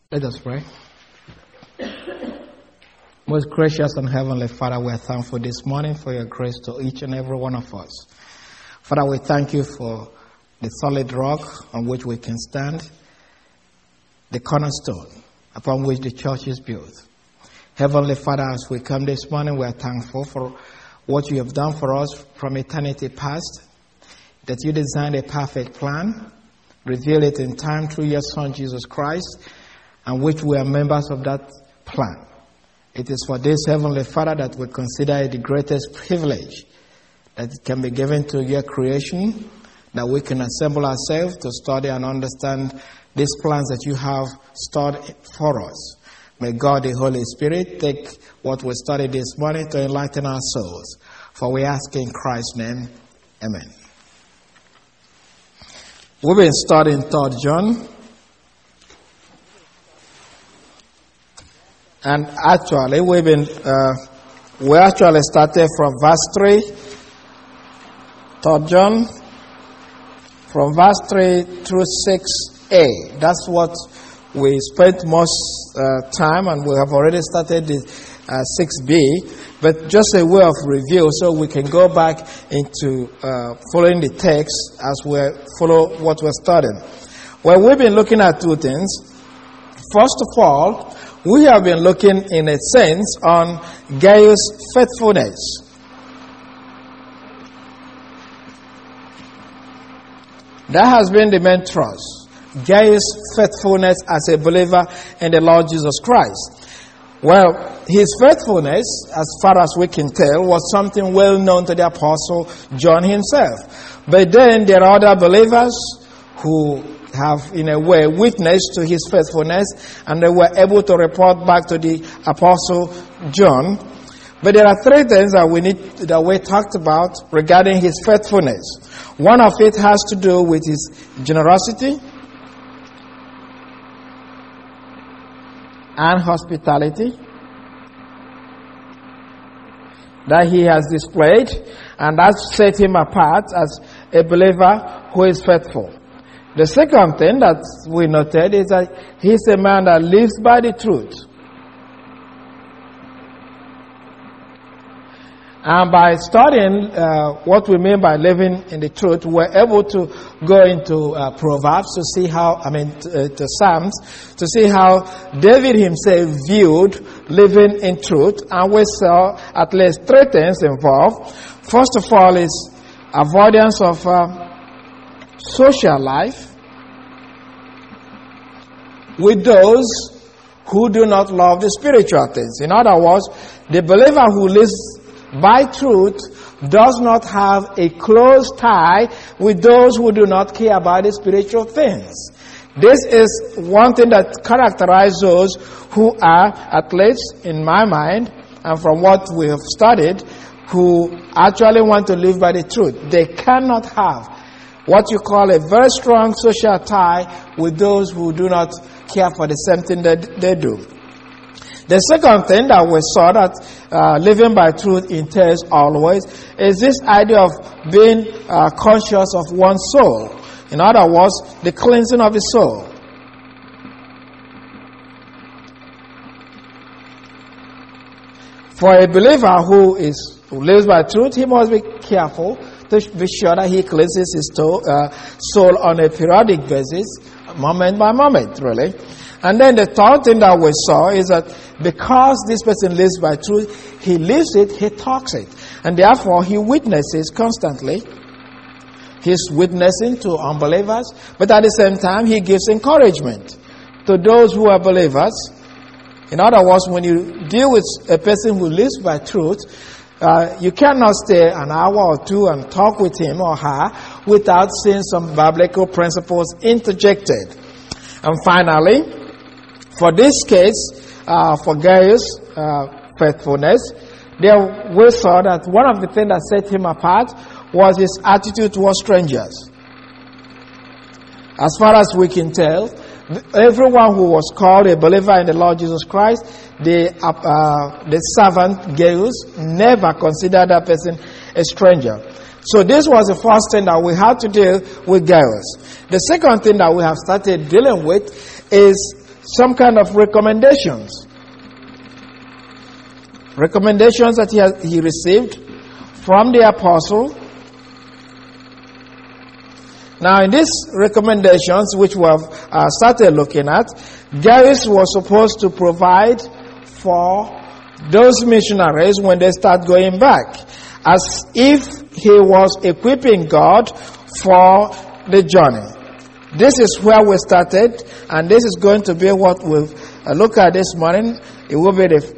Let us pray. Most gracious and heavenly Father, we are thankful this morning for your grace to each and every one of us. Father, we thank you for the solid rock on which we can stand, the cornerstone upon which the church is built. Heavenly Father, as we come this morning, we are thankful for what you have done for us from eternity past, that you designed a perfect plan, revealed it in time through your Son, Jesus Christ, and which we are members of that plan. It is for this, Heavenly Father, that we consider it the greatest privilege that can be given to your creation, that we can assemble ourselves to study and understand these plans that you have stored for us. May God, the Holy Spirit, take what we studied this morning to enlighten our souls. For we ask in Christ's name, amen. We've been studying 3 John. And actually, we started from verse 3, 3 John, from verse 3 through 6a. That's what we spent most time, and we have already started the 6b. But just a way of review, so we can go back into following the text as we follow what we're studying. Well, we've been looking at two things. First of all, we have been looking, in a sense, on Gaius' faithfulness. That has been the main thrust. Gaius' faithfulness as a believer in the Lord Jesus Christ. Well, his faithfulness, as far as we can tell, was something well known to the Apostle John himself. But then there are other believers who have, in a way, witnessed to his faithfulness, and they were able to report back to the Apostle John. But there are three things that we talked about regarding his faithfulness. One of it has to do with his generosity and hospitality that he has displayed, and that set him apart as a believer who is faithful. The second thing that we noted is that he's a man that lives by the truth. And by studying what we mean by living in the truth, we're able to go into Proverbs to see how, to Psalms, to see how David himself viewed living in truth. And we saw at least three things involved. First of all is avoidance of social life with those who do not love the spiritual things. In other words, the believer who lives by truth does not have a close tie with those who do not care about the spiritual things. This is one thing that characterizes those who are, at least in my mind, and from what we have studied, who actually want to live by the truth. They cannot have what you call a very strong social tie with those who do not care for the same thing that they do. The second thing that we saw that living by truth entails always is this idea of being conscious of one's soul. In other words, the cleansing of the soul. For a believer who lives by truth, he must be careful to be sure that he cleanses his soul on a periodic basis, moment by moment, really. And then the third thing that we saw is that because this person lives by truth, he lives it, he talks it. And therefore, he witnesses constantly. He's witnessing to unbelievers, but at the same time, he gives encouragement to those who are believers. In other words, when you deal with a person who lives by truth, you cannot stay an hour or two and talk with him or her without seeing some biblical principles interjected. And finally, for this case, for Gaius' faithfulness, there we saw that one of the things that set him apart was his attitude towards strangers. As far as we can tell, everyone who was called a believer in the Lord Jesus Christ, the servant Gaius never considered that person a stranger. So this was the first thing that we had to deal with Gaius. The second thing that we have started dealing with is some kind of recommendations. Recommendations that he received from the apostle. Now, in these recommendations, which we have started looking at, Gaius was supposed to provide for those missionaries when they start going back, as if he was equipping God for the journey. This is where we started, and this is going to be what we'll look at this morning. It will be the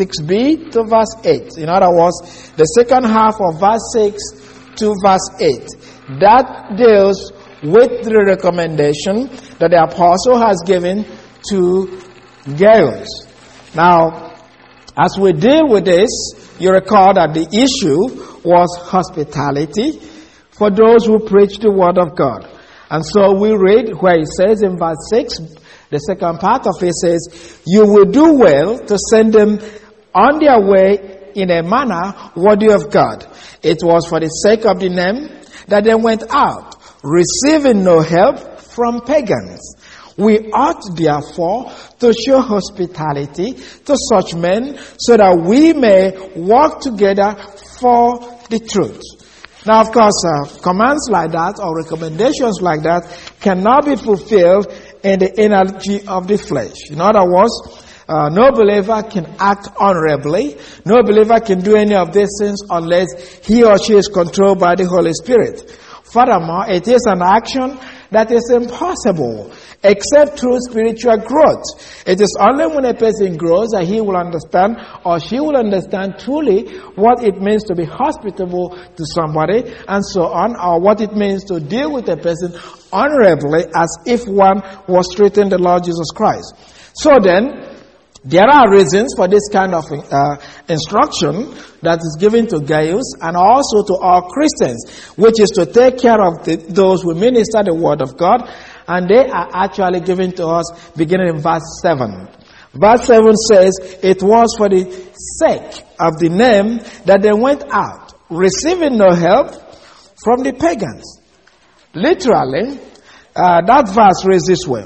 6b to verse 8. In other words, the second half of verse 6 to verse 8. That deals with the recommendation that the apostle has given to Gaius. Now, as we deal with this, you recall that the issue was hospitality for those who preach the word of God. And so we read where it says in verse 6, the second part of it says, you will do well to send them on their way in a manner worthy of God. It was for the sake of the name that they went out, receiving no help from pagans. We ought therefore to show hospitality to such men so that we may work together for the truth. Now, of course, commands like that or recommendations like that cannot be fulfilled in the energy of the flesh. In other words, no believer can act honorably. No believer can do any of these things unless he or she is controlled by the Holy Spirit. Furthermore, it is an action that is impossible except through spiritual growth. It is only when a person grows that he will understand or she will understand truly what it means to be hospitable to somebody and so on, or what it means to deal with a person honorably as if one was treating the Lord Jesus Christ. So then, there are reasons for this kind of instruction that is given to Gaius and also to all Christians, which is to take care of those who minister the word of God, and they are actually given to us beginning in verse 7. Verse 7 says, it was for the sake of the name that they went out, receiving no help from the pagans. Literally, that verse reads this way,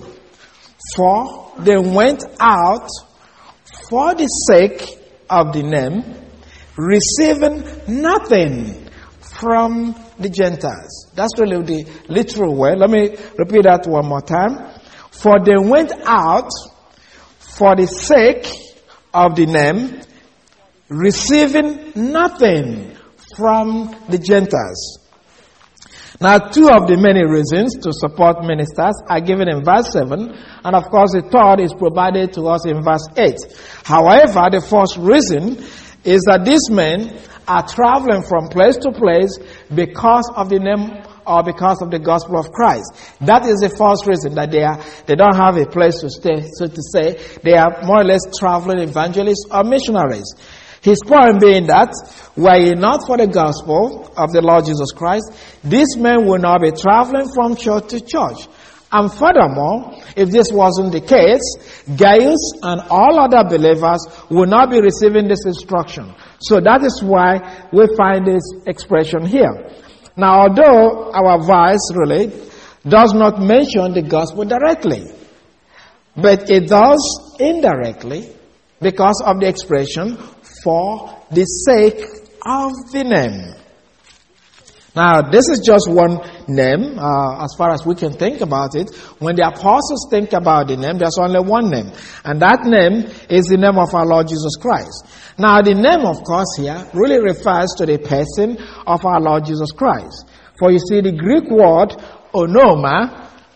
for they went out for the sake of the name, receiving nothing from the Gentiles. That's really the literal way. Let me repeat that one more time. For they went out for the sake of the name, receiving nothing from the Gentiles. Now, two of the many reasons to support ministers are given in verse 7, and of course the third is provided to us in verse 8. However, the first reason is that these men are traveling from place to place because of the name or because of the gospel of Christ. That is the first reason, that they don't have a place to stay, so to say. They are more or less traveling evangelists or missionaries. His point being that, were it not for the gospel of the Lord Jesus Christ, these men will not be traveling from church to church. And furthermore, if this wasn't the case, Gaius and all other believers will not be receiving this instruction. So that is why we find this expression here. Now, although our verse really does not mention the gospel directly, but it does indirectly because of the expression, for the sake of the name. Now, this is just one name, as far as we can think about it. When the apostles think about the name, there's only one name. And that name is the name of our Lord Jesus Christ. Now, the name, of course, here really refers to the person of our Lord Jesus Christ. For you see, the Greek word, onoma,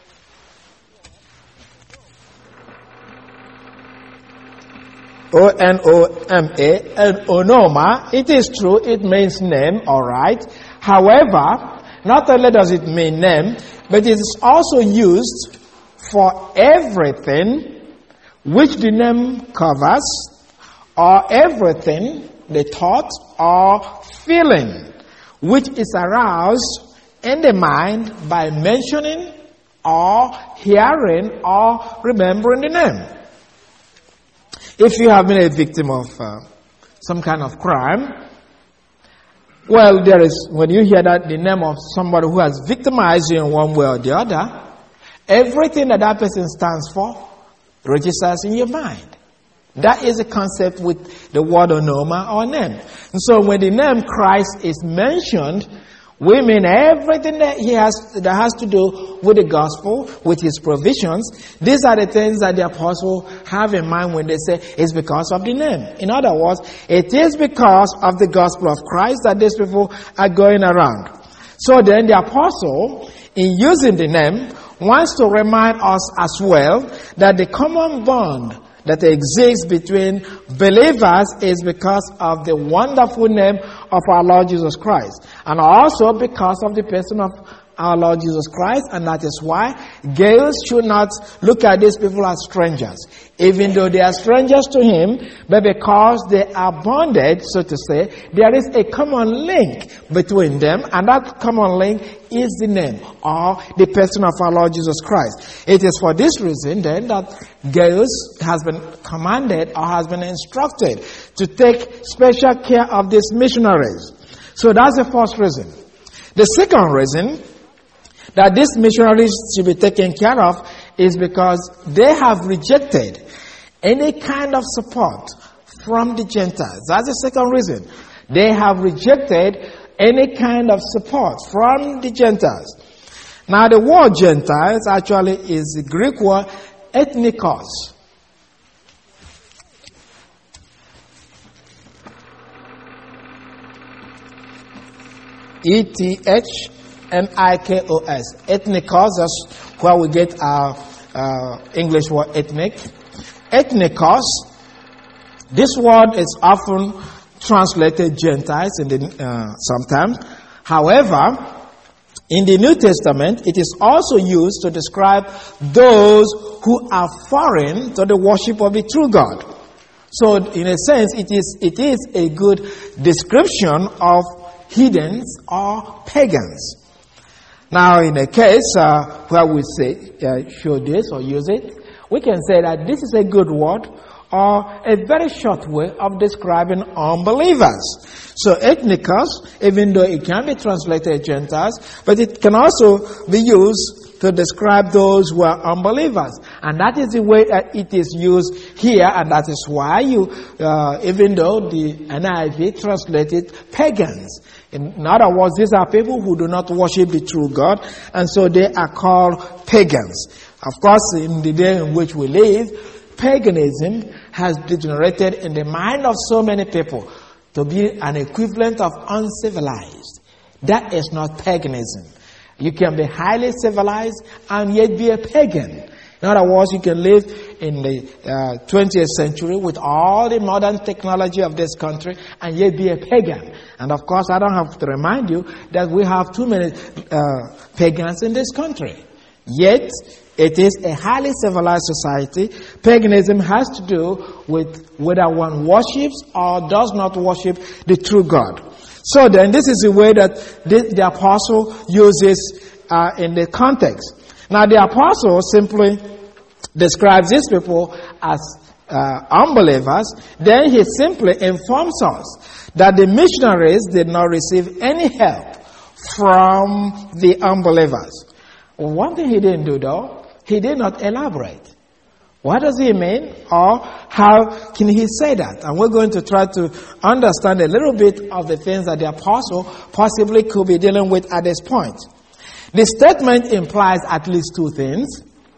O-N-O-M-A, and onoma, it is true, it means name, alright. However, not only does it mean name, but it is also used for everything which the name covers, or everything, the thought or feeling, which is aroused in the mind by mentioning or hearing or remembering the name. If you have been a victim of some kind of crime, well, there is, when you hear that the name of somebody who has victimized you in one way or the other, everything that person stands for registers in your mind. That is the concept with the word onoma or name. And so when the name Christ is mentioned, we mean everything that has to do with the gospel, with his provisions. These are the things that the apostle have in mind when they say it's because of the name. In other words, it is because of the gospel of Christ that these people are going around. So then the apostle, in using the name, wants to remind us as well that the common bond that exists between believers is because of the wonderful name of our Lord Jesus Christ, and also because of the person of our Lord Jesus Christ, and that is why Gaius should not look at these people as strangers, even though they are strangers to him, but because they are bonded, so to say, there is a common link between them, and that common link is the name or the person of our Lord Jesus Christ. It is for this reason then that Gaius has been commanded or has been instructed to take special care of these missionaries. So that's the first reason. The second reason that these missionaries should be taken care of is because they have rejected any kind of support from the Gentiles. That's the second reason. They have rejected any kind of support from the Gentiles. Now the word Gentiles actually is the Greek word ethnikos. E-T-H-N-I-K-O-S. Ethnikos, that's where we get our English word ethnic. Ethnikos, this word is often translated Gentiles in the, sometimes. However, in the New Testament, it is also used to describe those who are foreign to the worship of the true God. So, in a sense, it is a good description of heathens or pagans. Now, in a case where we say show this or use it, we can say that this is a good word or a very short way of describing unbelievers. So ethnikos, even though it can be translated Gentiles, but it can also be used to describe those who are unbelievers. And that is the way that it is used here, and that is why even though the NIV translated pagans. In other words, these are people who do not worship the true God, and so they are called pagans. Of course, in the day in which we live, paganism has degenerated in the mind of so many people to be an equivalent of uncivilized. That is not paganism. You can be highly civilized and yet be a pagan. In other words, you can live in the 20th century with all the modern technology of this country and yet be a pagan. And of course, I don't have to remind you that we have too many pagans in this country. Yet, it is a highly civilized society. Paganism has to do with whether one worships or does not worship the true God. So then, this is the way that the apostle uses in the context. Now, the apostle simply describes these people as unbelievers. Then he simply informs us that the missionaries did not receive any help from the unbelievers. One thing he didn't do, though, he did not elaborate. What does he mean? Or how can he say that? And we're going to try to understand a little bit of the things that the apostle possibly could be dealing with at this point. The statement implies at least two things.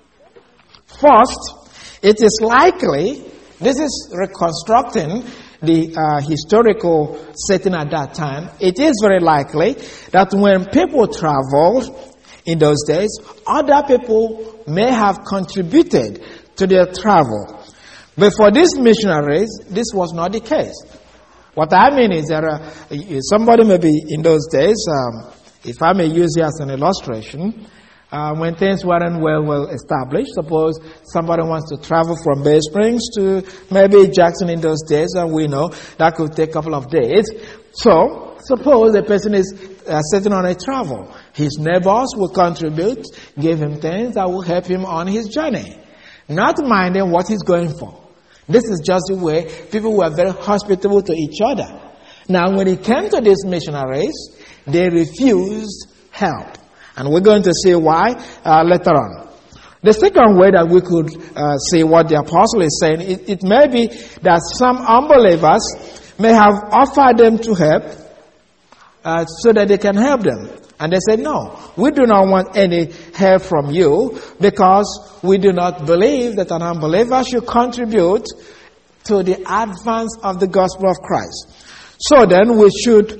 First, it is likely, this is reconstructing the historical setting at that time, it is very likely that when people traveled in those days, other people may have contributed to their travel. But for these missionaries, this was not the case. What I mean is that somebody may be in those days, if I may use it as an illustration, when things weren't well established, suppose somebody wants to travel from Bay Springs to maybe Jackson in those days, and we know that could take a couple of days. So, suppose a person is sitting on a travel. His neighbors will contribute, give him things that will help him on his journey, not minding what he's going for. This is just the way people were very hospitable to each other. Now, when it came to these missionaries, they refused help. And we're going to see why later on. The second way that we could see what the apostle is saying, it may be that some unbelievers may have offered them to help so that they can help them. And they said, no, we do not want any help from you because we do not believe that an unbeliever should contribute to the advance of the gospel of Christ. So then we should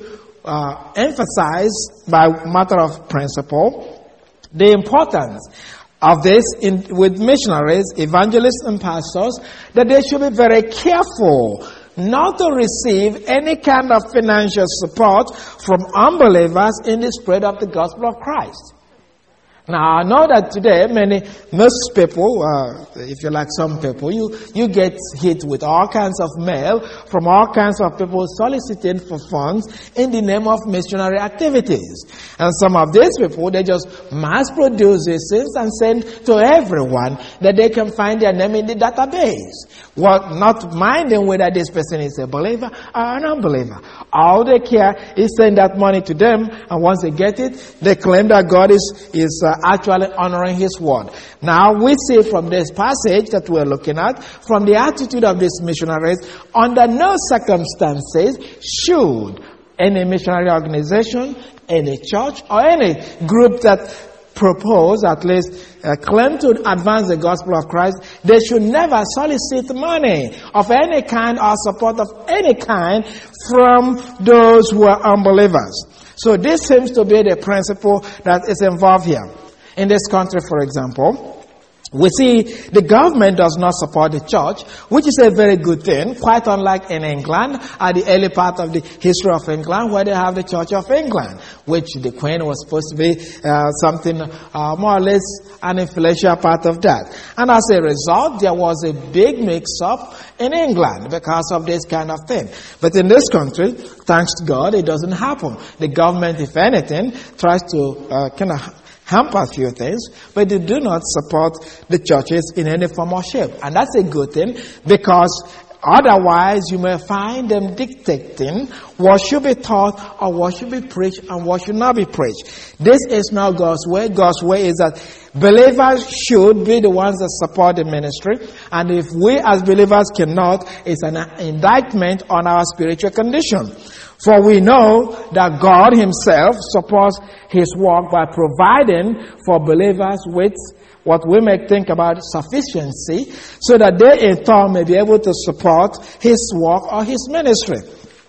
emphasize by matter of principle the importance of this with missionaries, evangelists, and pastors, that they should be very careful not to receive any kind of financial support from unbelievers in the spread of the gospel of Christ. Now, I know that today, most people, if you like some people, you get hit with all kinds of mail from all kinds of people soliciting for funds in the name of missionary activities. And some of these people, they just mass produce these things and send to everyone that they can find their name in the database. Not minding whether this person is a believer or an unbeliever. All they care is send that money to them, and once they get it, they claim that God is actually honoring His word. Now, we see from this passage that we're looking at, from the attitude of these missionaries, under no circumstances should any missionary organization, any church, or any group that propose, at least claim to advance the gospel of Christ, they should never solicit money of any kind or support of any kind from those who are unbelievers. So this seems to be the principle that is involved here. In this country, for example, we see the government does not support the church, which is a very good thing, quite unlike in England, at the early part of the history of England, where they have the Church of England, which the Queen was supposed to be something more or less an influential part of that. And as a result, there was a big mix-up in England because of this kind of thing. But in this country, thanks to God, it doesn't happen. The government, if anything, tries to kind of hamper a few things, but they do not support the churches in any form or shape. And that's a good thing, because otherwise you may find them dictating what should be taught or what should be preached and what should not be preached. This is not God's way. God's way is that believers should be the ones that support the ministry, and if we as believers cannot, it's an indictment on our spiritual condition. For we know that God Himself supports His work by providing for believers with what we may think about sufficiency, so that they in turn may be able to support His work or His ministry.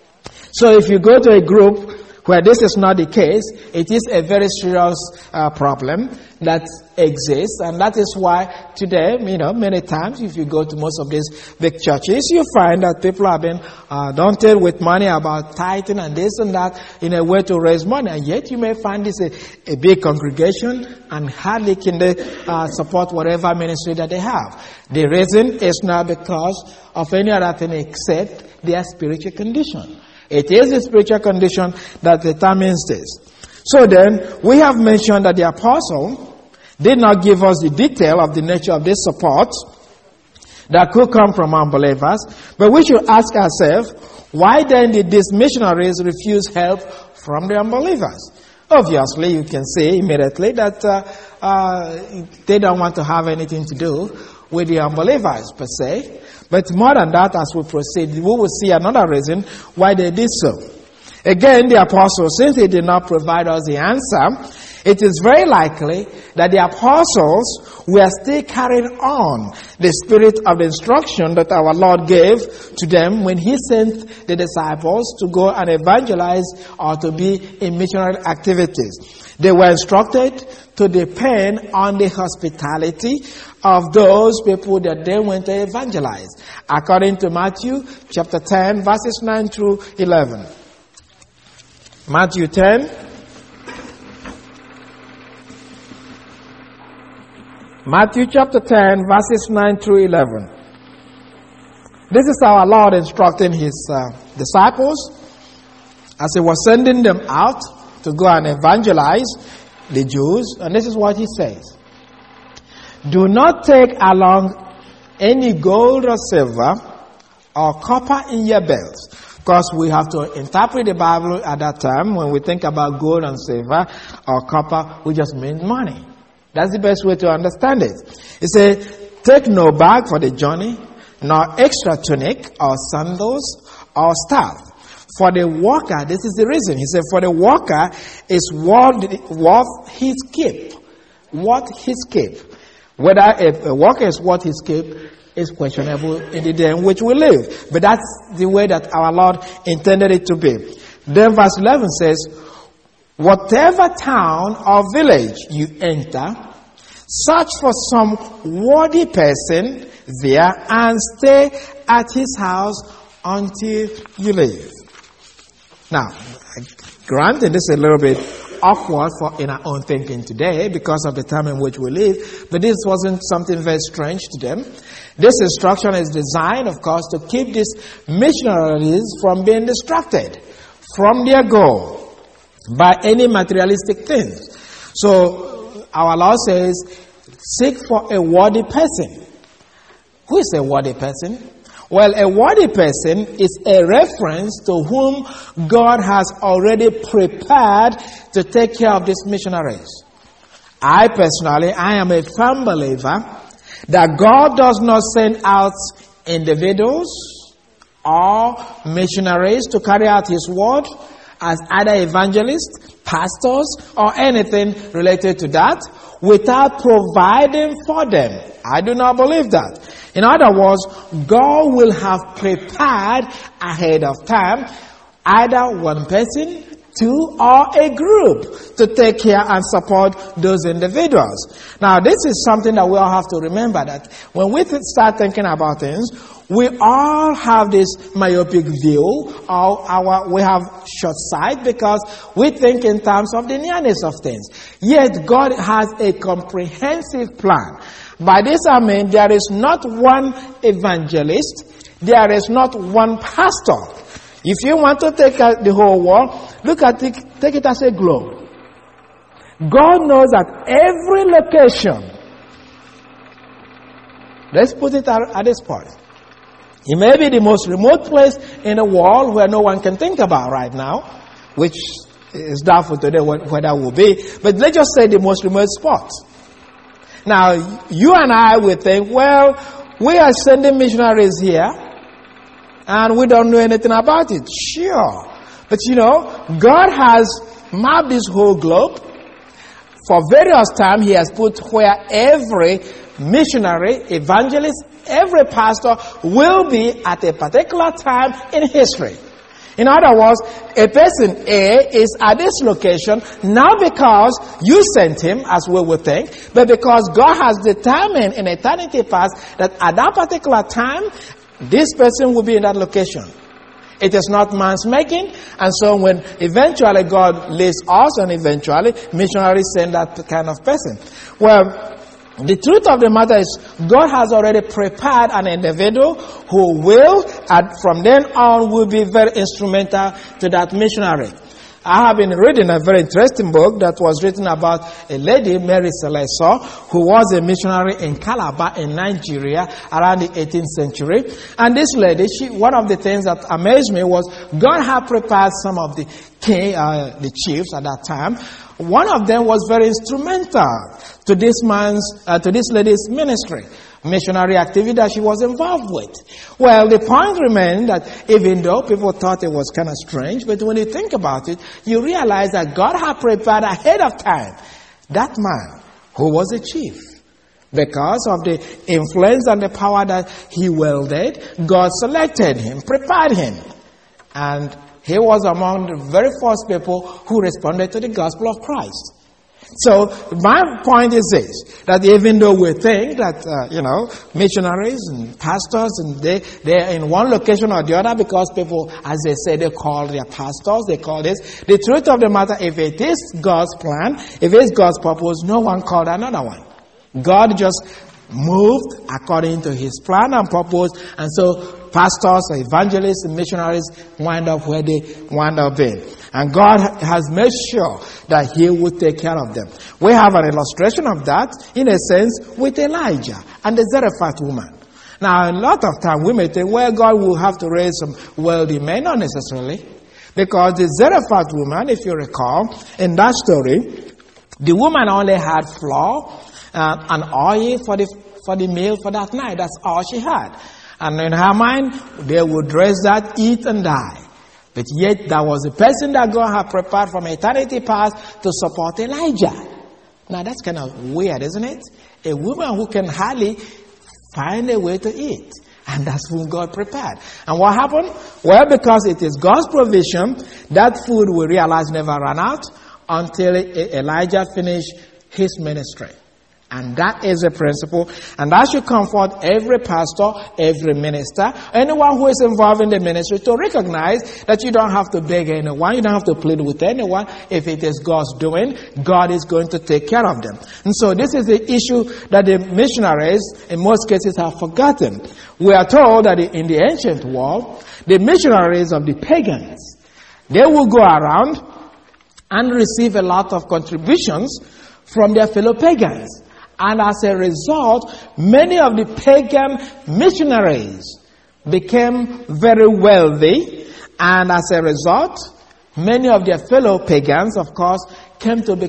So if you go to a group where this is not the case, it is a very serious problem that exists, and that is why today, many times, if you go to most of these big churches, you find that people have been daunted with money about tithing and this and that in a way to raise money, and yet you may find this a big congregation and hardly can they support whatever ministry that they have. The reason is not because of any other thing except their spiritual condition. It is the spiritual condition that determines this. So then, we have mentioned that the apostle did not give us the detail of the nature of this support that could come from unbelievers, but we should ask ourselves, why then did these missionaries refuse help from the unbelievers? Obviously, you can see immediately that they don't want to have anything to do with the unbelievers per se. But more than that, as we proceed, we will see another reason why they did so. Again, the apostle, since he did not provide us the answer, it is very likely that the apostles were still carrying on the spirit of the instruction that our Lord gave to them when He sent the disciples to go and evangelize or to be in missionary activities. They were instructed to depend on the hospitality of those people that they went to evangelize, according to Matthew chapter 10, verses 9 through 11. Matthew 10. Matthew chapter 10, verses 9 through 11. This is our Lord instructing His disciples as He was sending them out to go and evangelize the Jews. And this is what He says. Do not take along any gold or silver or copper in your belts. Of course, we have to interpret the Bible at that time. When we think about gold and silver or copper, we just mean money. That's the best way to understand it. He said, take no bag for the journey, nor extra tunic or sandals or staff. For the worker, this is the reason. He said, for the worker is worth his keep. What his keep. Whether a worker is worth his keep is questionable in the day in which we live. But that's the way that our Lord intended it to be. Then verse 11 says, whatever town or village you enter, search for some worthy person there and stay at his house until you leave. Now, granted, this is a little bit awkward in our own thinking today because of the time in which we live, but this wasn't something very strange to them. This instruction is designed, of course, to keep these missionaries from being distracted from their goal by any materialistic things. So, our Lord says, seek for a worthy person. Who is a worthy person? Well, a worthy person is a reference to whom God has already prepared to take care of these missionaries. I am a firm believer that God does not send out individuals or missionaries to carry out His word as either evangelists, pastors, or anything related to that without providing for them. I do not believe that. In other words, God will have prepared ahead of time either one person, two, or a group to take care and support those individuals. Now, this is something that we all have to remember, that when we start thinking about things, we all have this myopic view, or we have short sight because we think in terms of the nearness of things. Yet God has a comprehensive plan. By this I mean there is not one evangelist, there is not one pastor. If you want to take the whole world, look at it, take it as a globe. God knows at every location. Let's put it at this point. It may be the most remote place in the world where no one can think about right now, which is doubtful today where that will be. But let's just say the most remote spot. Now, you and I will think, well, we are sending missionaries here, and we don't know anything about it. Sure. But God has mapped this whole globe. For various times, He has put where every missionary, evangelist, every pastor will be at a particular time in history. In other words, a person A is at this location not because you sent him, as we would think, but because God has determined in eternity past that at that particular time, this person will be in that location. It is not man's making, and so when eventually God leads us, and eventually missionaries send that kind of person. Well, the truth of the matter is, God has already prepared an individual who will, and from then on, will be very instrumental to that missionary. I have been reading a very interesting book that was written about a lady, Mary Celeste, who was a missionary in Calabar in Nigeria around the 18th century. And this lady, one of the things that amazed me was God had prepared some of the chiefs at that time. One of them was very instrumental to this lady's ministry, missionary activity that she was involved with. Well, the point remained that even though people thought it was kind of strange, but when you think about it, you realize that God had prepared ahead of time that man who was a chief. Because of the influence and the power that he wielded, God selected him, prepared him. And he was among the very first people who responded to the gospel of Christ. So my point is this, that even though we think that, missionaries and pastors, and they're in one location or the other because people, as they say, they call their pastors, they call this. The truth of the matter, if it is God's plan, if it's God's purpose, no one called another one. God just moved according to His plan and purpose, and so pastors, evangelists, and missionaries wind up where they wind up being. And God has made sure that He would take care of them. We have an illustration of that, in a sense, with Elijah and the Zarephath woman. Now, a lot of time we may think, well, God will have to raise some wealthy men, not necessarily. Because the Zarephath woman, if you recall, in that story, The woman only had flour and oil for the meal for that night. That's all she had. And in her mind, they would dress that, eat and die. But yet, there was a person that God had prepared from eternity past to support Elijah. Now, that's kind of weird, isn't it? A woman who can hardly find a way to eat. And that's whom God prepared. And what happened? Well, because it is God's provision, that food, we realize, never ran out until Elijah finished his ministry. And that is a principle. And that should comfort every pastor, every minister, anyone who is involved in the ministry, to recognize that you don't have to beg anyone, you don't have to plead with anyone. If it is God's doing, God is going to take care of them. And so this is the issue that the missionaries, in most cases, have forgotten. We are told that in the ancient world, the missionaries of the pagans, they will go around and receive a lot of contributions from their fellow pagans. And as a result, many of the pagan missionaries became very wealthy. And as a result, many of their fellow pagans, of course, came to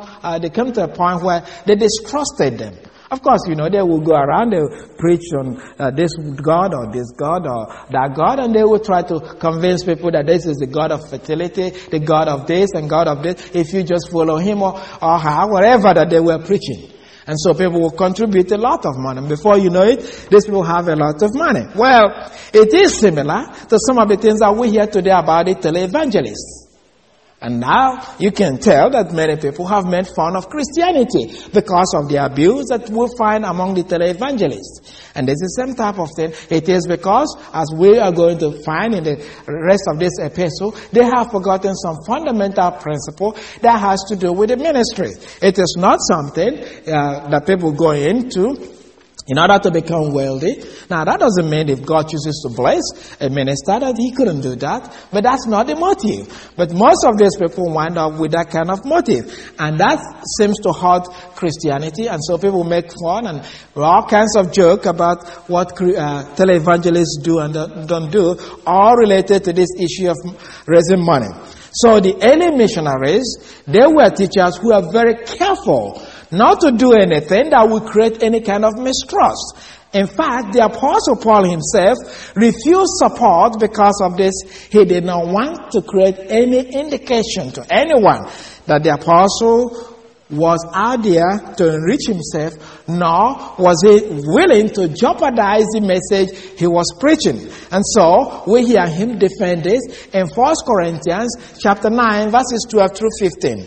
a point where they distrusted them. Of course, they will go around, they will preach on this God or that God, and they will try to convince people that this is the God of fertility, the God of this and God of this, if you just follow him or her, whatever that they were preaching. And so people will contribute a lot of money. Before you know it, these people have a lot of money. Well, it is similar to some of the things that we hear today about the televangelists. And now you can tell that many people have made fun of Christianity because of the abuse that we'll find among the televangelists. And this is the same type of thing. It is because, as we are going to find in the rest of this epistle, they have forgotten some fundamental principle that has to do with the ministry. It is not something that people go into in order to become wealthy. Now, that doesn't mean if God chooses to bless a minister that he couldn't do that. But that's not the motive. But most of these people wind up with that kind of motive. And that seems to hurt Christianity. And so people make fun and all kinds of joke about what televangelists do and don't do, all related to this issue of raising money. So the early missionaries, they were teachers who are very careful not to do anything that would create any kind of mistrust. In fact, the Apostle Paul himself refused support because of this. He did not want to create any indication to anyone that the apostle was out there to enrich himself, nor was he willing to jeopardize the message he was preaching. And so we hear him defend this in 1 Corinthians chapter 9, verses 12 through 15.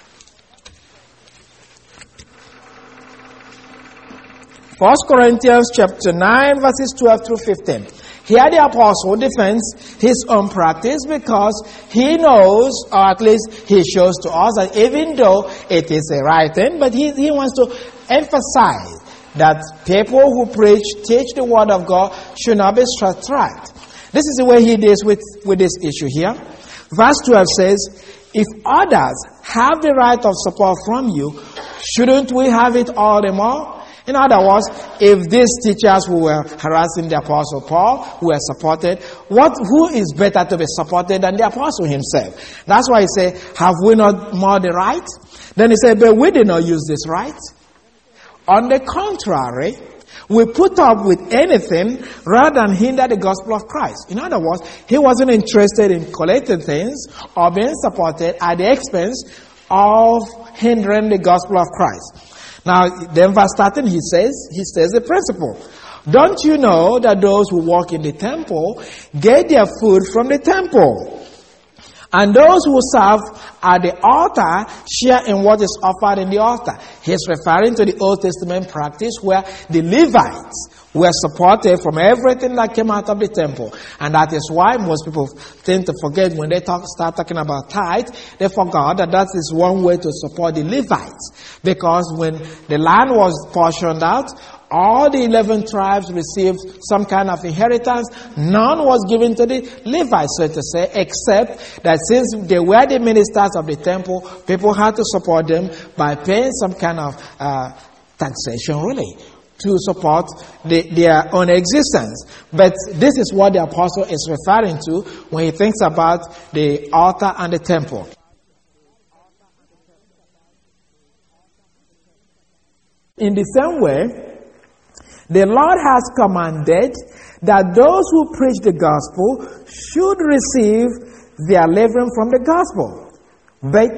1 Corinthians chapter 9, verses 12 through 15. Here the apostle defends his own practice because he knows, or at least he shows to us, that even though it is a right thing, but he wants to emphasize that people who teach the word of God should not be sidetracked. This is the way he deals with this issue here. Verse 12 says, if others have the right of support from you, shouldn't we have it all the more? In other words, if these teachers who were harassing the Apostle Paul were supported, who is better to be supported than the Apostle himself? That's why he said, have we not more the right? Then he said, but we did not use this right. On the contrary, we put up with anything rather than hinder the gospel of Christ. In other words, he wasn't interested in collecting things or being supported at the expense of hindering the gospel of Christ. Now, then verse 13, he says the principle. Don't you know that those who work in the temple get their food from the temple? And those who serve at the altar share in what is offered in the altar. He's referring to the Old Testament practice where the Levites were supported from everything that came out of the temple. And that is why most people tend to forget when they start talking about tithe, they forgot that is one way to support the Levites. Because when the land was portioned out, all the 11 tribes received some kind of inheritance. None was given to the Levites, so to say, except that since they were the ministers of the temple, people had to support them by paying some kind of taxation, really, to support their own existence. But this is what the apostle is referring to when he thinks about the altar and the temple. in the same way, the Lord has commanded that those who preach the gospel should receive their living from the gospel. But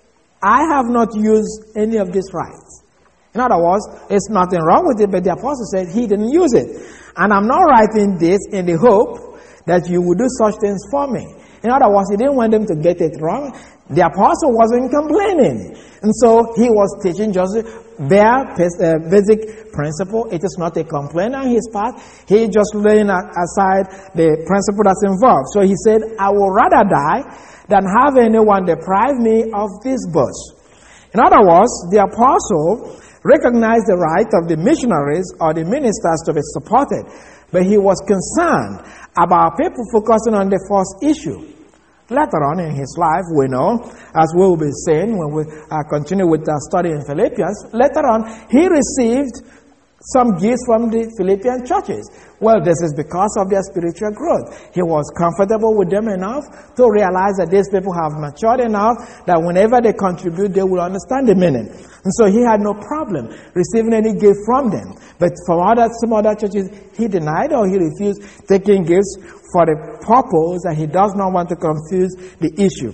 I have not used any of these rights. In other words, it's nothing wrong with it, but the apostle said he didn't use it. And I'm not writing this in the hope that you will do such things for me. In other words, he didn't want them to get it wrong. The apostle wasn't complaining. And so he was teaching just bare basic principle. It is not a complaint on his part. He just laying aside the principle that's involved. So he said, I would rather die than have anyone deprive me of this boast. In other words, the apostle recognized the right of the missionaries or the ministers to be supported, but he was concerned about people focusing on the first issue. Later on in his life, we know, as we will be saying when we continue with our study in Philippians, later on, he received some gifts from the Philippian churches. Well, this is because of their spiritual growth. He was comfortable with them enough to realize that these people have matured enough that whenever they contribute, they will understand the meaning. And so he had no problem receiving any gift from them. But from some other churches, he denied or he refused taking gifts for the purpose that he does not want to confuse the issue.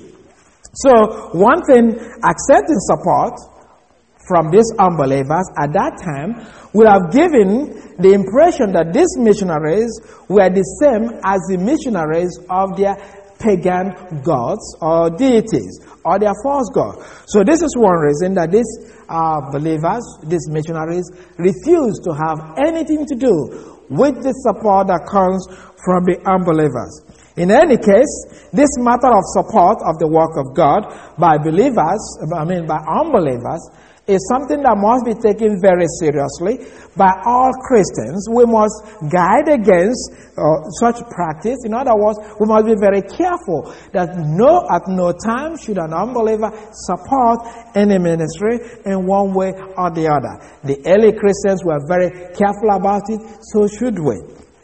So one thing, accepting support from these unbelievers at that time would have given the impression that these missionaries were the same as the missionaries of their pagan gods or deities or their false god. So this is one reason that these believers, these missionaries, refuse to have anything to do with the support that comes from the unbelievers. In any case, this matter of support of the work of God by unbelievers, is something that must be taken very seriously by all Christians. We must guide against such practice. In other words, we must be very careful that at no time should an unbeliever support any ministry in one way or the other. The early Christians were very careful about it, so should we.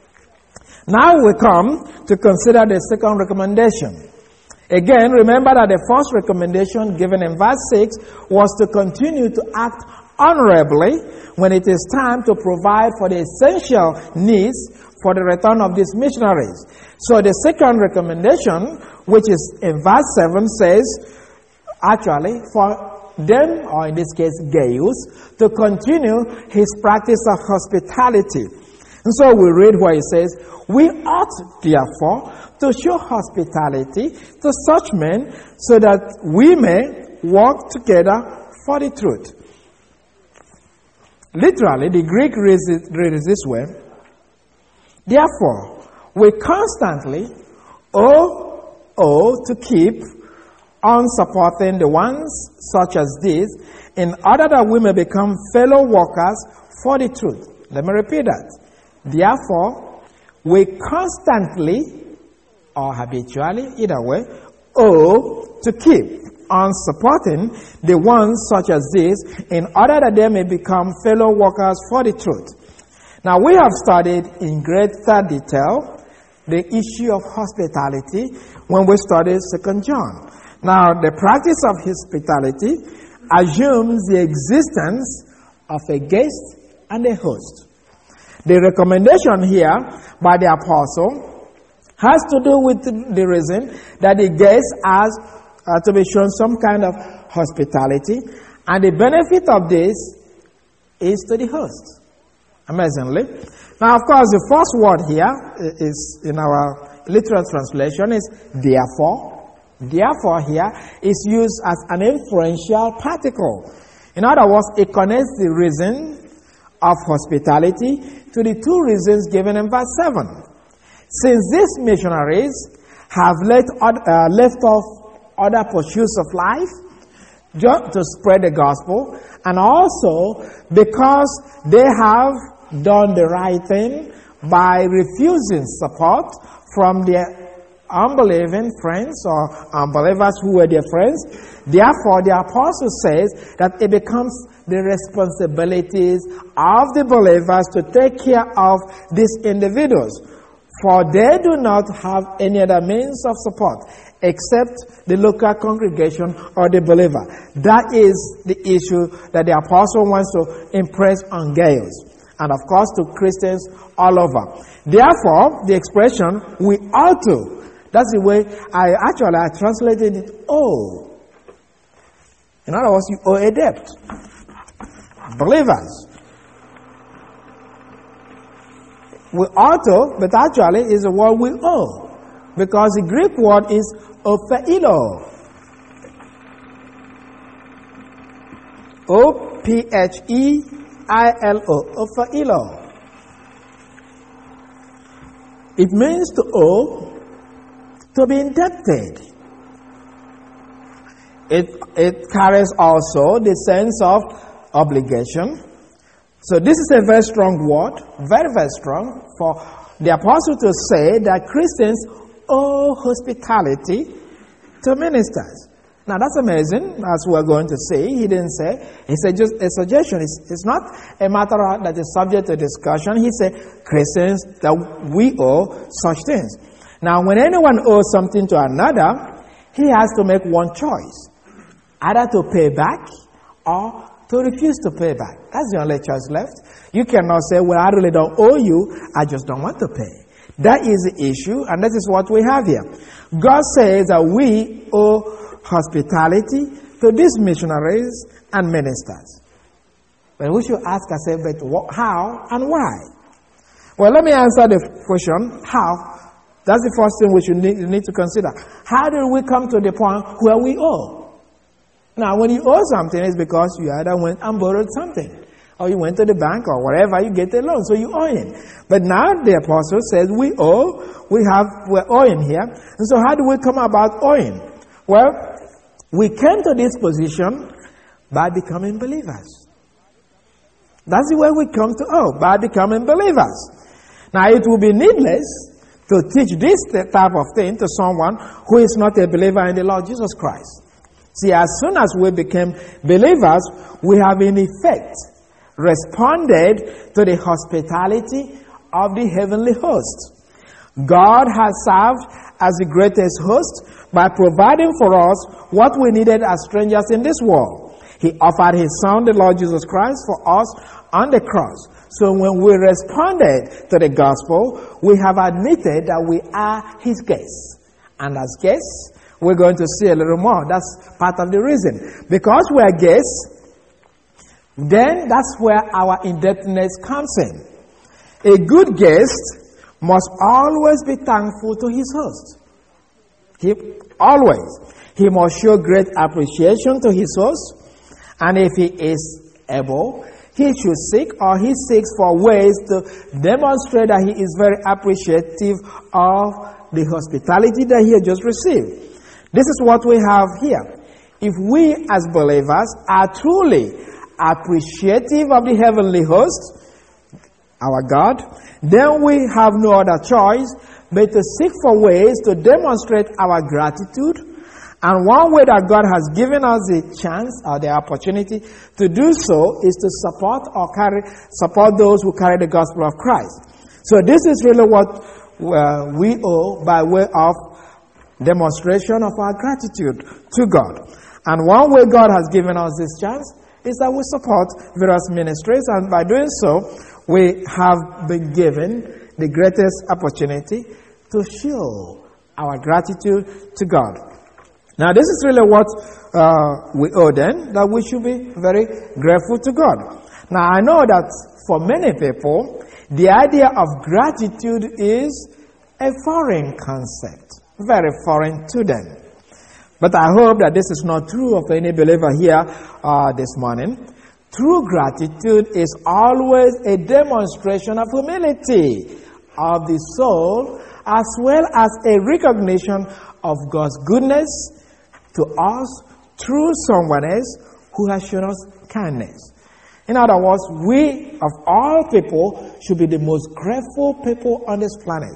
Now we come to consider the second recommendation. Again, remember that the first recommendation given in verse 6 was to continue to act honorably when it is time to provide for the essential needs for the return of these missionaries. So the second recommendation, which is in verse 7, says, actually, for them, or in this case, Gaius, to continue his practice of hospitality. And so we read where it says, we ought, therefore, to show hospitality to such men so that we may work together for the truth. Literally, the Greek reads it this way. Therefore, we constantly owe to keep on supporting the ones such as these in order that we may become fellow workers for the truth. Let me repeat that. Therefore, we constantly or habitually, either way, owe to keep on supporting the ones such as this in order that they may become fellow workers for the truth. Now, we have studied in greater detail the issue of hospitality when we studied 2 John. Now, the practice of hospitality assumes the existence of a guest and a host. The recommendation here by the apostle has to do with the reason that the guest has to be shown some kind of hospitality, and the benefit of this is to the host. Amazingly. Now, of course, the first word here is in our literal translation is therefore. Therefore here is used as an inferential particle. In other words, it connects the reason of hospitality to the two reasons given in verse 7. Since these missionaries have left off other pursuits of life just to spread the gospel, and also because they have done the right thing by refusing support from their unbelieving friends or unbelievers who were their friends, therefore the apostle says that it becomes the responsibilities of the believers to take care of these individuals. For they do not have any other means of support except the local congregation or the believer. That is the issue that the apostle wants to impress on Gaius, and of course to Christians all over. Therefore, the expression, we ought to, that's the way I translated it, owe. In other words, you owe a debt. Believers. We ought to, but actually is the word we owe. Because the Greek word is opheilo. O-P-H-E-I-L-O. Opheilo. It means to owe, to be indebted. It carries also the sense of obligation. So this is a very strong word, very, very strong, for the apostle to say that Christians owe hospitality to ministers. Now that's amazing, as we're going to see. He didn't say, he said just a suggestion. It's not a matter that is subject to discussion. He said, Christians, that we owe such things. Now when anyone owes something to another, he has to make one choice. Either to pay back or to refuse to pay back. That's the only choice left. You cannot say, well, I really don't owe you, I just don't want to pay. That is the issue, and that is what we have here. God says that we owe hospitality to these missionaries and ministers. But we should ask ourselves, but how and why? Well, let me answer the question, how. That's the first thing we should need to consider. How did we come to the point where we owe? Now, when you owe something, it's because you either went and borrowed something, or you went to the bank, or whatever, you get a loan, so you owe it. But now the apostle says we owe, we're owing here. And so how do we come about owing? Well, we came to this position by becoming believers. That's the way we come to owe, by becoming believers. Now, it will be needless to teach this type of thing to someone who is not a believer in the Lord Jesus Christ. See, as soon as we became believers, we have in effect responded to the hospitality of the heavenly host. God has served as the greatest host by providing for us what we needed as strangers in this world. He offered His Son, the Lord Jesus Christ, for us on the cross. So when we responded to the gospel, we have admitted that we are His guests. And as guests, we're going to see a little more. That's part of the reason. Because we're guests, then that's where our indebtedness comes in. A good guest must always be thankful to his host. He must show great appreciation to his host. And if he is able, he should seek, or he seeks for ways to demonstrate that he is very appreciative of the hospitality that he has just received. This is what we have here. If we as believers are truly appreciative of the heavenly host, our God, then we have no other choice but to seek for ways to demonstrate our gratitude. And one way that God has given us the chance or the opportunity to do so is to support those who carry the gospel of Christ. So this is really what we owe by way of demonstration of our gratitude to God. And one way God has given us this chance is that we support various ministries, and by doing so, we have been given the greatest opportunity to show our gratitude to God. Now, this is really what we owe then, that we should be very grateful to God. Now, I know that for many people, the idea of gratitude is a foreign concept, very foreign to them. But I hope that this is not true of any believer here this morning. True gratitude is always a demonstration of humility of the soul, as well as a recognition of God's goodness to us through someone else who has shown us kindness. In other words, we of all people should be the most grateful people on this planet.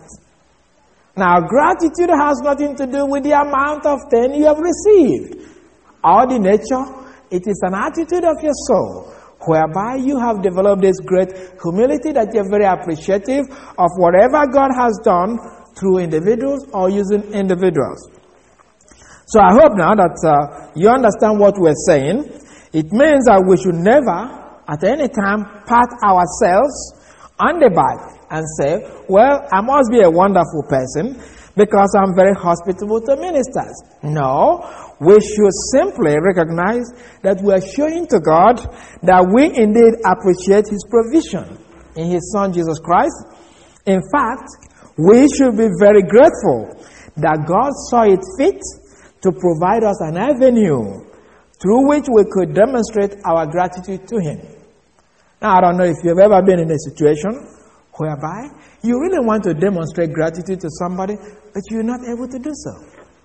Now, gratitude has nothing to do with the amount of things you have received or the nature. It is an attitude of your soul, whereby you have developed this great humility that you're very appreciative of whatever God has done through individuals or using individuals. So I hope now that you understand what we're saying. It means that we should never, at any time, pat ourselves on the back and say, well, I must be a wonderful person because I'm very hospitable to ministers. No, we should simply recognize that we are showing to God that we indeed appreciate His provision in His Son Jesus Christ. In fact, we should be very grateful that God saw it fit to provide us an avenue through which we could demonstrate our gratitude to Him. Now, I don't know if you've ever been in a situation whereby you really want to demonstrate gratitude to somebody, but you're not able to do so.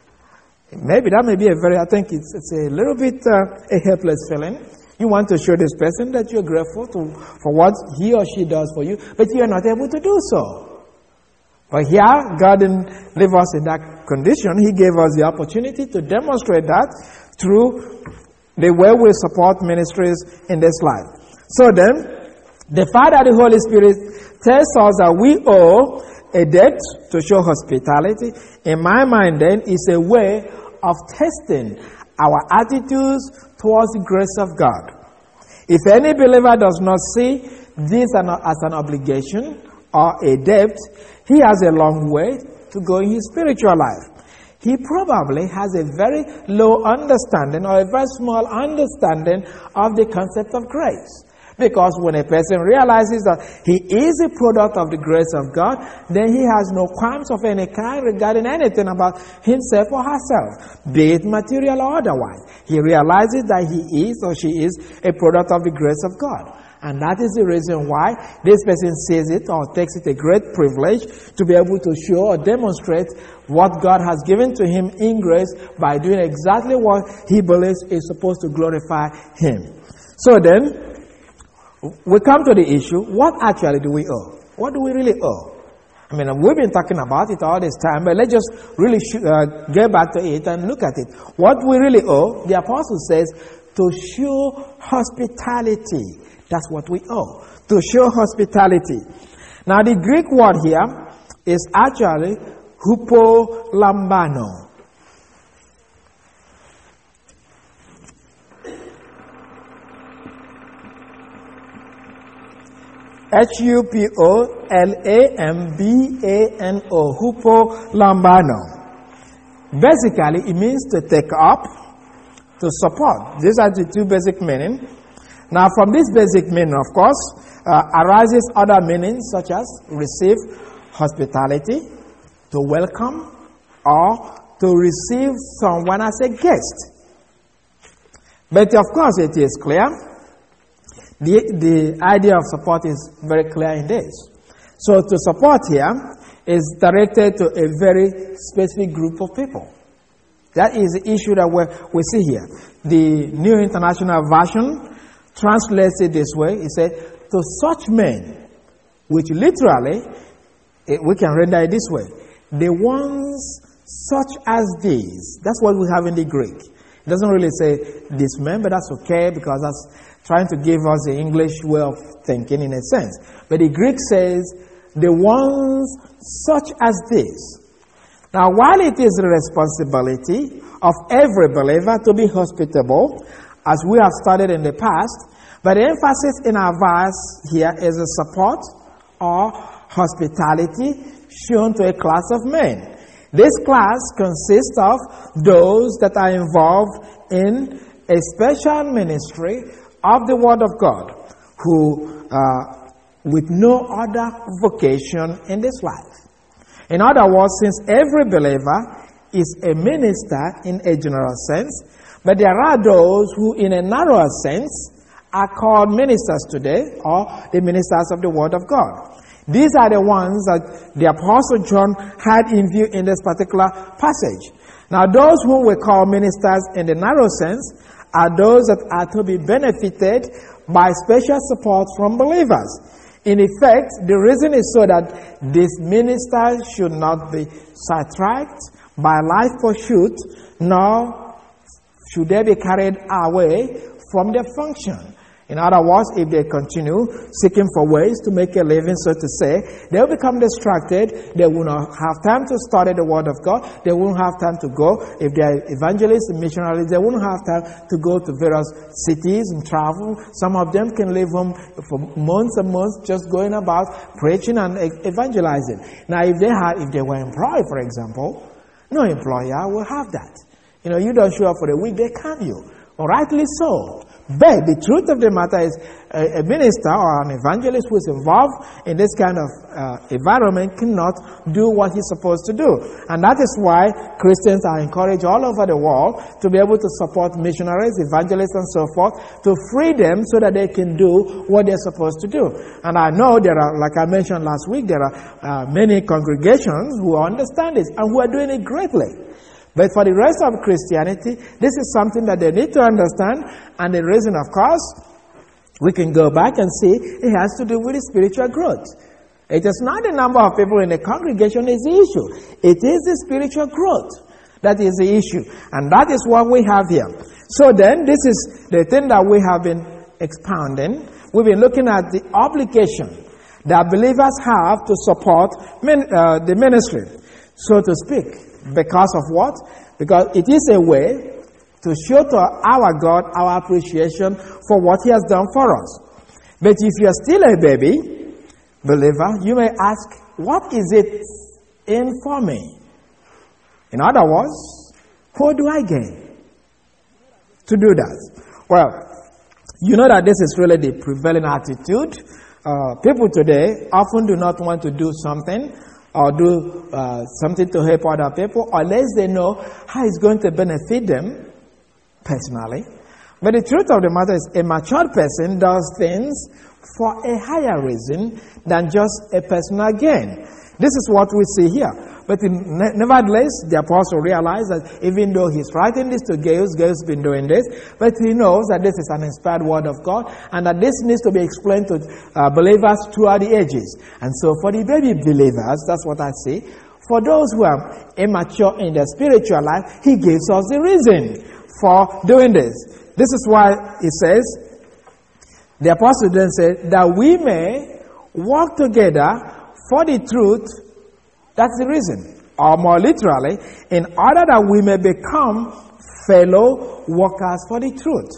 Maybe that may be I think it's a little bit a helpless feeling. You want to show this person that you're grateful for what he or she does for you, but you're not able to do so. But here, God didn't leave us in that condition. He gave us the opportunity to demonstrate that through the way we support ministries in this life. So then, the Father and the Holy Spirit tells us that we owe a debt to show hospitality. In my mind, then, is a way of testing our attitudes towards the grace of God. If any believer does not see this as an obligation or a debt, he has a long way to go in his spiritual life. He probably has a very low understanding or a very small understanding of the concept of grace. Because when a person realizes that he is a product of the grace of God, then he has no qualms of any kind regarding anything about himself or herself, be it material or otherwise. He realizes that he is or she is a product of the grace of God. And that is the reason why this person sees it or takes it a great privilege to be able to show or demonstrate what God has given to him in grace by doing exactly what he believes is supposed to glorify him. So then, we come to the issue, what actually do we owe? What do we really owe? I mean, we've been talking about it all this time, but let's just really get back to it and look at it. What we really owe, the apostle says, to show hospitality. That's what we owe, to show hospitality. Now, the Greek word here is actually hupolambano. Hupolambano, hupolambano. Basically, it means to take up, to support. These are the two basic meanings. Now, from this basic meaning, of course, arises other meanings such as receive hospitality, to welcome, or to receive someone as a guest. But of course, it is clear. The idea of support is very clear in this. So to support here is directed to a very specific group of people. That is the issue that we see here. The New International Version translates it this way. It said, to such men, which literally, we can render it this way. The ones such as these. That's what we have in the Greek. It doesn't really say this men, but that's okay because that's trying to give us the English way of thinking in a sense. But the Greek says, the ones such as this. Now, while it is the responsibility of every believer to be hospitable, as we have studied in the past, but the emphasis in our verse here is a support or hospitality shown to a class of men. This class consists of those that are involved in a special ministry of the Word of God, who with no other vocation in this life. In other words, since every believer is a minister in a general sense, but there are those who in a narrower sense are called ministers today, or the ministers of the Word of God. These are the ones that the Apostle John had in view in this particular passage. Now, those whom we call ministers in the narrow sense are those that are to be benefited by special support from believers. In effect, the reason is so that these ministers should not be sidetracked by life pursuit, nor should they be carried away from their function. In other words, if they continue seeking for ways to make a living, so to say, they'll become distracted. They will not have time to study the Word of God. They won't have time to go. If they're evangelists and missionaries, they won't have time to go to various cities and travel. Some of them can live home for months and months just going about preaching and evangelizing. Now, if they were employed, for example, no employer will have that. You don't show up for a week, they can you. Well, rightly so. But the truth of the matter is a minister or an evangelist who is involved in this kind of environment cannot do what he's supposed to do. And that is why Christians are encouraged all over the world to be able to support missionaries, evangelists, and so forth, to free them so that they can do what they're supposed to do. And I know there are, like I mentioned last week, there are many congregations who understand this and who are doing it greatly. But for the rest of Christianity, this is something that they need to understand. And the reason, of course, we can go back and see it has to do with the spiritual growth. It is not the number of people in the congregation is the issue. It is the spiritual growth that is the issue. And that is what we have here. So then, this is the thing that we have been expounding. We've been looking at the obligation that believers have to support the ministry, so to speak. Because of what? Because it is a way to show to our God our appreciation for what He has done for us. But if you are still a baby believer, you may ask, what is it in for me? In other words, what do I gain to do that? Well, you know that this is really the prevailing attitude. People today often do not want to do something or do something to help other people unless they know how it's going to benefit them personally. But the truth of the matter is a mature person does things for a higher reason than just a personal gain. This is what we see here. But nevertheless, the apostle realized that even though he's writing this to Gaius has been doing this, but he knows that this is an inspired word of God and that this needs to be explained to believers throughout the ages. And so for the baby believers, that's what I see. For those who are immature in their spiritual life, he gives us the reason for doing this. This is why it says, the apostle then said, that we may walk together for the truth. That's the reason. Or more literally, in order that we may become fellow workers for the truth.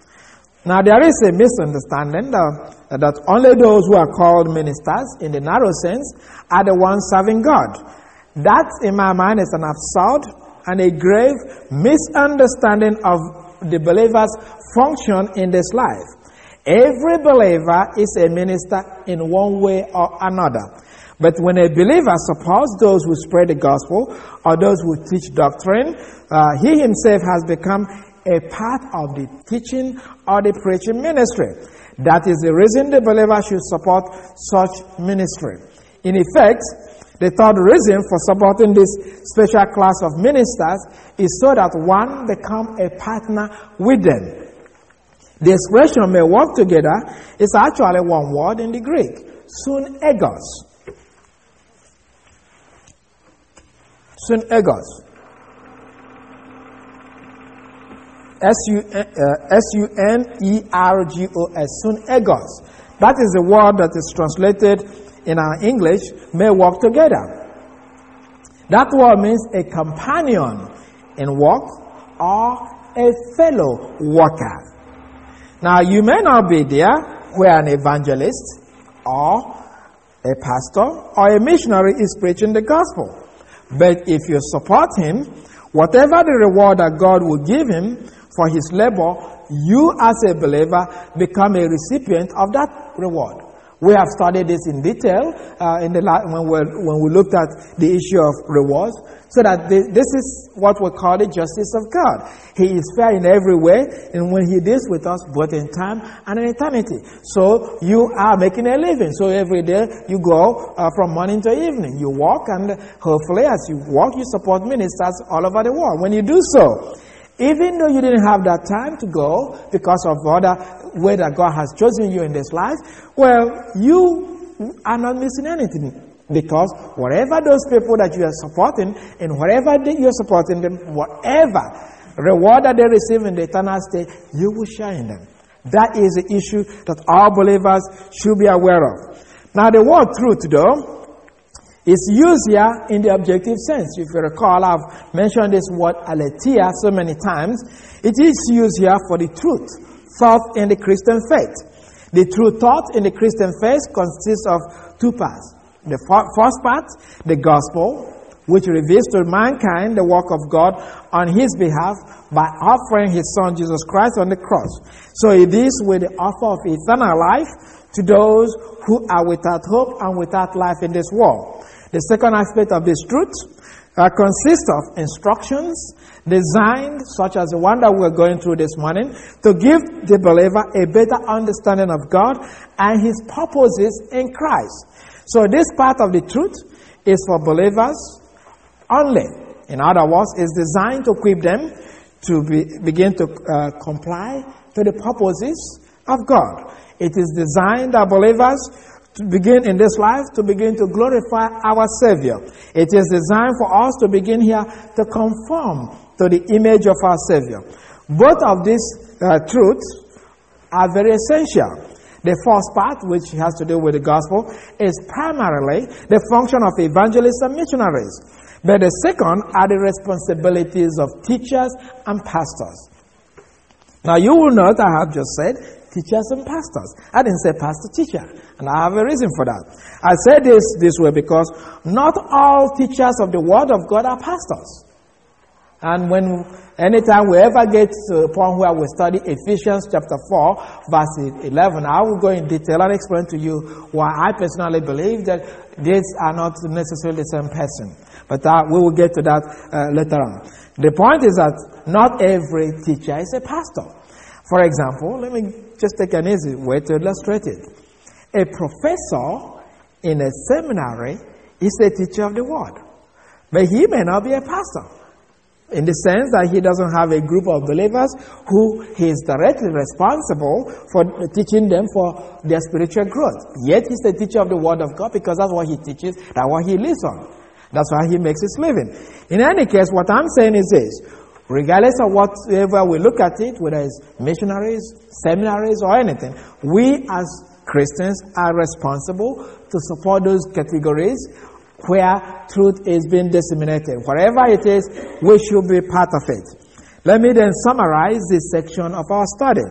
Now there is a misunderstanding that only those who are called ministers, in the narrow sense, are the ones serving God. That, in my mind, is an absurd and a grave misunderstanding of the believer's function in this life. Every believer is a minister in one way or another. But when a believer supports those who spread the gospel or those who teach doctrine, he himself has become a part of the teaching or the preaching ministry. That is the reason the believer should support such ministry. In effect, the third reason for supporting this special class of ministers is so that one become a partner with them. The expression may work together is actually one word in the Greek, synergos. Synergos. S-U-N-E-R-G-O-S. Synergos. That is the word that is translated in our English, may work together. That word means a companion in work or a fellow worker. Now, you may not be there where an evangelist or a pastor or a missionary is preaching the gospel. But if you support him, whatever the reward that God will give him for his labor, you as a believer become a recipient of that reward. We have studied this in detail when we looked at the issue of rewards, so that this is what we call the justice of God. He is fair in every way, and when He deals with us, both in time and in eternity. So you are making a living. So every day you go from morning to evening. You walk, and hopefully as you walk, you support ministers all over the world. When you do so, even though you didn't have that time to go because of other way that God has chosen you in this life, well, you are not missing anything. Because whatever those people that you are supporting, and wherever you're supporting them, whatever reward that they receive in the eternal state, you will share in them. That is the issue that all believers should be aware of. Now, the word truth, though, is used here in the objective sense. If you recall, I've mentioned this word aletheia so many times. It is used here for the truth thought in the Christian faith. The true thought in the Christian faith consists of two parts. The first part, the gospel, which reveals to mankind the work of God on his behalf by offering his Son Jesus Christ on the cross. So it is with the offer of eternal life to those who are without hope and without life in this world. The second aspect of this truth consists of instructions designed, such as the one that we're going through this morning, to give the believer a better understanding of God and his purposes in Christ. So this part of the truth is for believers only. In other words, it's designed to equip them to begin to comply to the purposes of God. It is designed that believers to begin in this life to begin to glorify our Savior. It is designed for us to begin here to conform to the image of our Savior. Both of these truths are very essential. The first part, which has to do with the gospel, is primarily the function of evangelists and missionaries. But the second are the responsibilities of teachers and pastors. Now you will note I have just said teachers and pastors. I didn't say pastor-teacher, and I have a reason for that. I said this way because not all teachers of the Word of God are pastors. And anytime we ever get to a point where we study Ephesians chapter 4, verse 11, I will go in detail and explain to you why I personally believe that these are not necessarily the same person. But we will get to that later on. The point is that not every teacher is a pastor. For example, let me just take an easy way to illustrate it. A professor in a seminary is a teacher of the Word. But he may not be a pastor, in the sense that he doesn't have a group of believers who he is directly responsible for teaching them for their spiritual growth. Yet he's a teacher of the Word of God because that's what he teaches, that's what he lives on. That's why he makes his living. In any case, what I'm saying is this. Regardless of whatever we look at it, whether it's missionaries, seminaries, or anything, we as Christians are responsible to support those categories where truth is being disseminated. Wherever it is, we should be part of it. Let me then summarize this section of our study.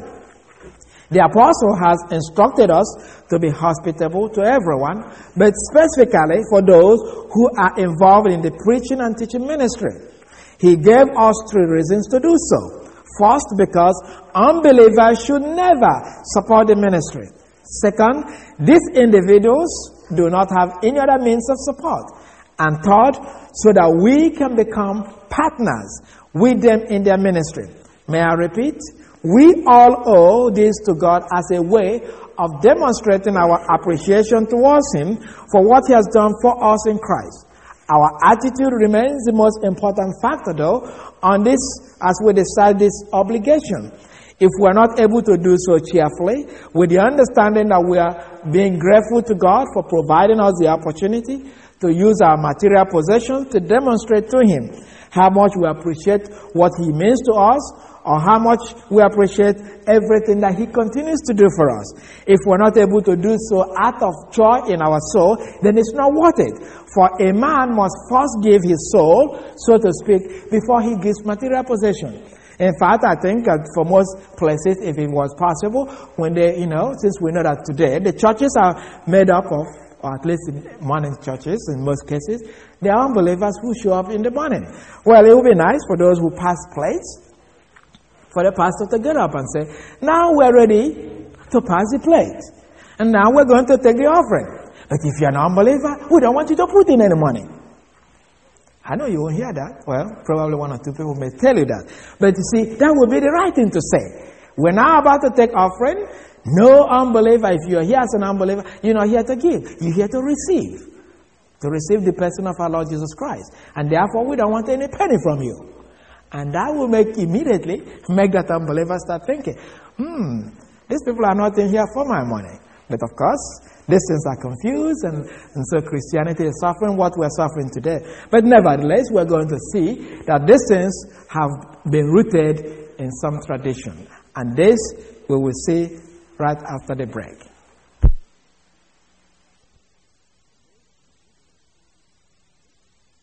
The apostle has instructed us to be hospitable to everyone, but specifically for those who are involved in the preaching and teaching ministry. He gave us three reasons to do so. First, because unbelievers should never support the ministry. Second, these individuals do not have any other means of support. And third, so that we can become partners with them in their ministry. May I repeat? We all owe this to God as a way of demonstrating our appreciation towards Him for what He has done for us in Christ. Our attitude remains the most important factor, though, on this as we decide this obligation. If we are not able to do so cheerfully, with the understanding that we are being grateful to God for providing us the opportunity to use our material possessions to demonstrate to Him how much we appreciate what He means to us, or how much we appreciate everything that He continues to do for us. If we're not able to do so out of joy in our soul, then it's not worth it. For a man must first give his soul, so to speak, before he gives material possession. In fact, I think that for most places, if it was possible, when they, since we know that today, the churches are made up of, or at least in morning churches, in most cases, they are unbelievers who show up in the morning. Well, it would be nice for those who pass plates, for the pastor to get up and say, now we're ready to pass the plate. And now we're going to take the offering. But if you're an unbeliever, we don't want you to put in any money. I know you won't hear that. Well, probably one or two people may tell you that. But you see, that would be the right thing to say. We're now about to take offering. No unbeliever, if you're here as an unbeliever, you're not here to give. You're here to receive. To receive the person of our Lord Jesus Christ. And therefore, we don't want any penny from you. And that will immediately make that unbeliever start thinking, these people are not in here for my money. But of course, these things are confused, and so Christianity is suffering what we're suffering today. But nevertheless, we're going to see that these things have been rooted in some tradition. And this we will see right after the break.